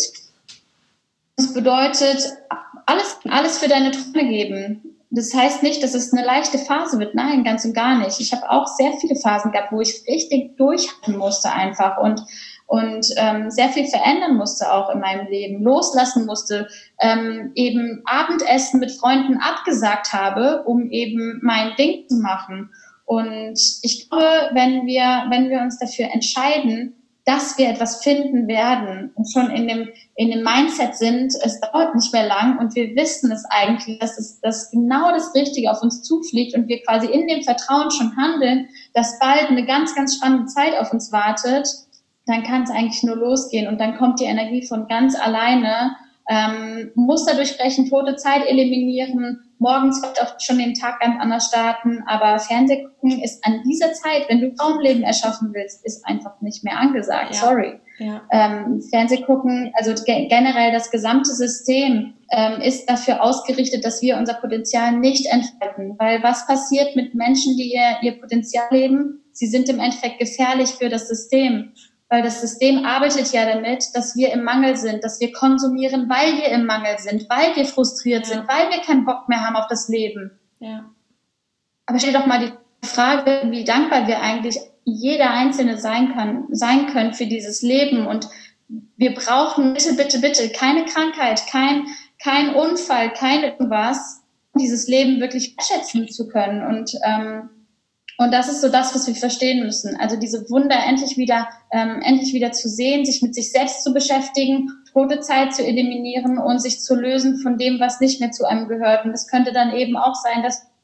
Das bedeutet, alles, alles für deine Träume geben. Das heißt nicht, dass es eine leichte Phase wird. Nein, ganz und gar nicht. Ich habe auch sehr viele Phasen gehabt, wo ich richtig durchhalten musste einfach und und ähm, sehr viel verändern musste auch in meinem Leben, loslassen musste, ähm, eben Abendessen mit Freunden abgesagt habe, um eben mein Ding zu machen. Und ich glaube, wenn wir, wenn wir uns dafür entscheiden, dass wir etwas finden werden und schon in dem, in dem Mindset sind, es dauert nicht mehr lang und wir wissen es eigentlich, dass es, dass genau das Richtige auf uns zufliegt und wir quasi in dem Vertrauen schon handeln, dass bald eine ganz, ganz spannende Zeit auf uns wartet, dann kann es eigentlich nur losgehen und dann kommt die Energie von ganz alleine. Ähm, Muster durchbrechen, tote Zeit eliminieren, morgens wird auch schon den Tag ganz anders starten, aber Fernseh gucken ist an dieser Zeit, wenn du Traumleben erschaffen willst, ist einfach nicht mehr angesagt, ja. sorry. Ja. Ähm, Fernseh gucken, also ge- generell das gesamte System ähm, ist dafür ausgerichtet, dass wir unser Potenzial nicht entfalten, weil was passiert mit Menschen, die ihr, ihr Potenzial leben? Sie sind im Endeffekt gefährlich für das System. Weil das System arbeitet ja damit, dass wir im Mangel sind, dass wir konsumieren, weil wir im Mangel sind, weil wir frustriert ja. sind, weil wir keinen Bock mehr haben auf das Leben. Ja. Aber stell doch mal die Frage, wie dankbar wir eigentlich jeder Einzelne sein kann, sein können für dieses Leben. Und wir brauchen bitte, bitte, bitte keine Krankheit, kein, kein Unfall, kein irgendwas, um dieses Leben wirklich wertschätzen zu können. Und ähm, Und das ist so das, was wir verstehen müssen. Also diese Wunder endlich wieder, ähm, endlich wieder zu sehen, sich mit sich selbst zu beschäftigen, tote Zeit zu eliminieren und sich zu lösen von dem, was nicht mehr zu einem gehört. Und das könnte dann eben auch sein, dass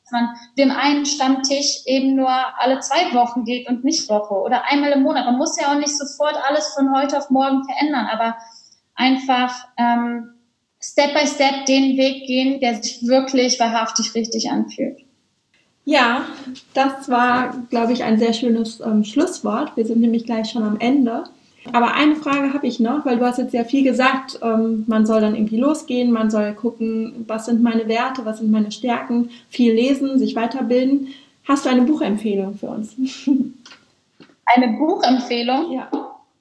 man dem einen Stammtisch eben nur alle zwei Wochen geht und nicht Woche oder einmal im Monat. Man muss ja auch nicht sofort alles von heute auf morgen verändern, aber einfach ähm, Step by Step den Weg gehen, der sich wirklich wahrhaftig richtig anfühlt. Ja, das war, glaube ich, ein sehr schönes ähm, Schlusswort. Wir sind nämlich gleich schon am Ende. Aber eine Frage habe ich noch, weil du hast jetzt sehr viel gesagt, ähm, man soll dann irgendwie losgehen, man soll gucken, was sind meine Werte, was sind meine Stärken, viel lesen, sich weiterbilden. Hast du eine Buchempfehlung für uns? Eine Buchempfehlung? Ja.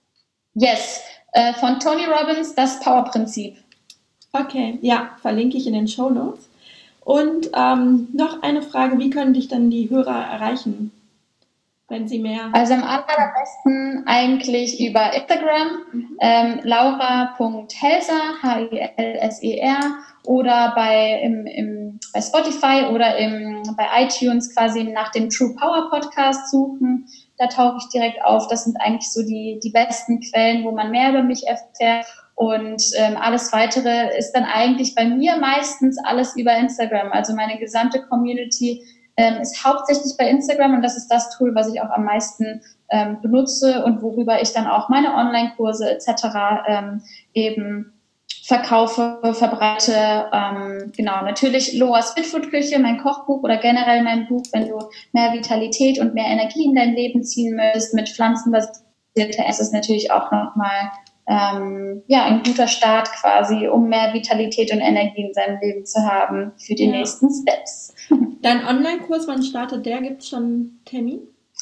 Yes, äh, von Tony Robbins, das Power-Prinzip. Okay, ja, verlinke ich in den Shownotes. Und ähm, noch eine Frage, wie können dich dann die Hörer erreichen? Wenn sie mehr... Also am allerbesten eigentlich über Instagram, mhm. ähm, laura punkt helser, H I L S E R, oder bei, im, im, bei Spotify oder im, bei iTunes quasi nach dem True Power Podcast suchen. Da tauche ich direkt auf. Das sind eigentlich so die, die besten Quellen, wo man mehr über mich erfährt. Und ähm, alles Weitere ist dann eigentlich bei mir meistens alles über Instagram. Also meine gesamte Community Ähm, ist hauptsächlich bei Instagram und das ist das Tool, was ich auch am meisten ähm, benutze und worüber ich dann auch meine Online-Kurse et cetera ähm, eben verkaufe, verbreite. Ähm, genau, natürlich Loas Fitfood-Küche, mein Kochbuch oder generell mein Buch, wenn du mehr Vitalität und mehr Energie in dein Leben ziehen möchtest, mit pflanzenbasierter Essen ist natürlich auch nochmal ähm, ja, ein guter Start quasi, um mehr Vitalität und Energie in seinem Leben zu haben für die ja. nächsten Steps. Dein Online-Kurs, wann startet der? Gibt es schon einen Termin?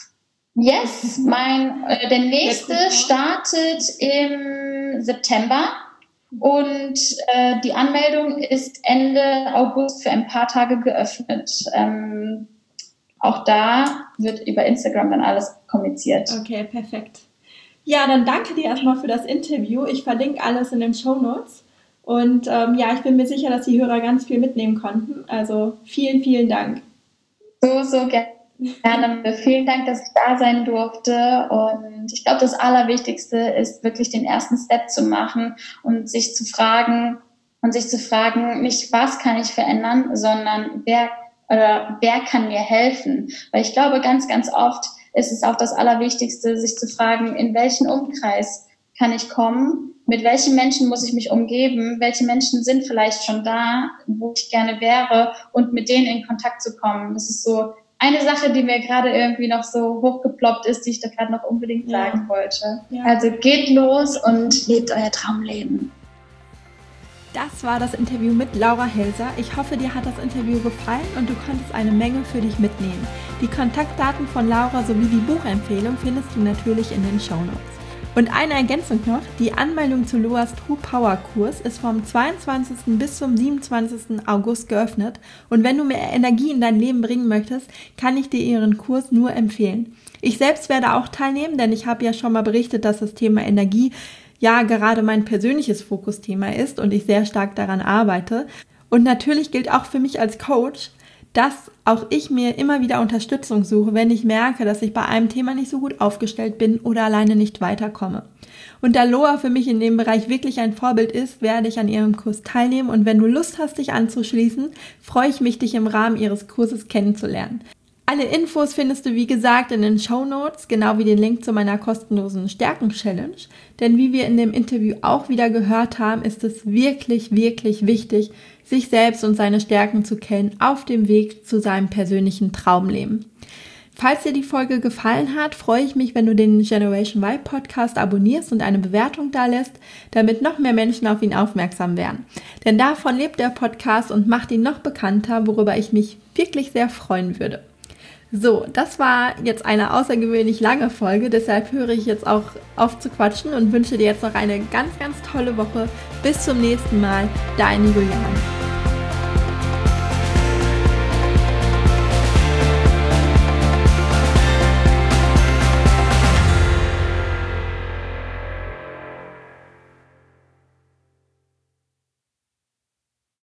Yes, mein, äh, der nächste der startet im September und äh, die Anmeldung ist Ende August für ein paar Tage geöffnet. Ähm, auch da wird über Instagram dann alles kommuniziert. Okay, perfekt. Ja, dann danke dir erstmal für das Interview. Ich verlinke alles in den Shownotes. Und ähm, ja, ich bin mir sicher, dass die Hörer ganz viel mitnehmen konnten. Also vielen, vielen Dank. So, so gerne. Vielen Dank, dass ich da sein durfte. Und ich glaube, das Allerwichtigste ist wirklich den ersten Step zu machen und sich zu fragen, und sich zu fragen, nicht was kann ich verändern, sondern wer, oder wer kann mir helfen? Weil ich glaube, ganz, ganz oft ist es auch das Allerwichtigste, sich zu fragen, in welchen Umkreis kann ich kommen? Mit welchen Menschen muss ich mich umgeben? Welche Menschen sind vielleicht schon da, wo ich gerne wäre? Und mit denen in Kontakt zu kommen. Das ist so eine Sache, die mir gerade irgendwie noch so hochgeploppt ist, die ich da gerade noch unbedingt ja. sagen wollte. Ja. Also geht los und lebt euer Traumleben. Das war das Interview mit Laura Helser. Ich hoffe, dir hat das Interview gefallen und du konntest eine Menge für dich mitnehmen. Die Kontaktdaten von Laura sowie die Buchempfehlung findest du natürlich in den Shownotes. Und eine Ergänzung noch, die Anmeldung zu Loas True Power Kurs ist vom zweiundzwanzigsten bis zum siebenundzwanzigsten August geöffnet und wenn du mehr Energie in dein Leben bringen möchtest, kann ich dir ihren Kurs nur empfehlen. Ich selbst werde auch teilnehmen, denn ich habe ja schon mal berichtet, dass das Thema Energie ja gerade mein persönliches Fokusthema ist und ich sehr stark daran arbeite. Und natürlich gilt auch für mich als Coach, dass auch ich mir immer wieder Unterstützung suche, wenn ich merke, dass ich bei einem Thema nicht so gut aufgestellt bin oder alleine nicht weiterkomme. Und da Loa für mich in dem Bereich wirklich ein Vorbild ist, werde ich an ihrem Kurs teilnehmen und wenn du Lust hast, dich anzuschließen, freue ich mich, dich im Rahmen ihres Kurses kennenzulernen. Alle Infos findest du, wie gesagt, in den Shownotes, genau wie den Link zu meiner kostenlosen Stärken-Challenge. Denn wie wir in dem Interview auch wieder gehört haben, ist es wirklich, wirklich wichtig, sich selbst und seine Stärken zu kennen auf dem Weg zu seinem persönlichen Traumleben. Falls dir die Folge gefallen hat, freue ich mich, wenn du den Generation Y Podcast abonnierst und eine Bewertung da lässt, damit noch mehr Menschen auf ihn aufmerksam werden. Denn davon lebt der Podcast und macht ihn noch bekannter, worüber ich mich wirklich sehr freuen würde. So, das war jetzt eine außergewöhnlich lange Folge, deshalb höre ich jetzt auch auf zu quatschen und wünsche dir jetzt noch eine ganz, ganz tolle Woche. Bis zum nächsten Mal, deine Juliane.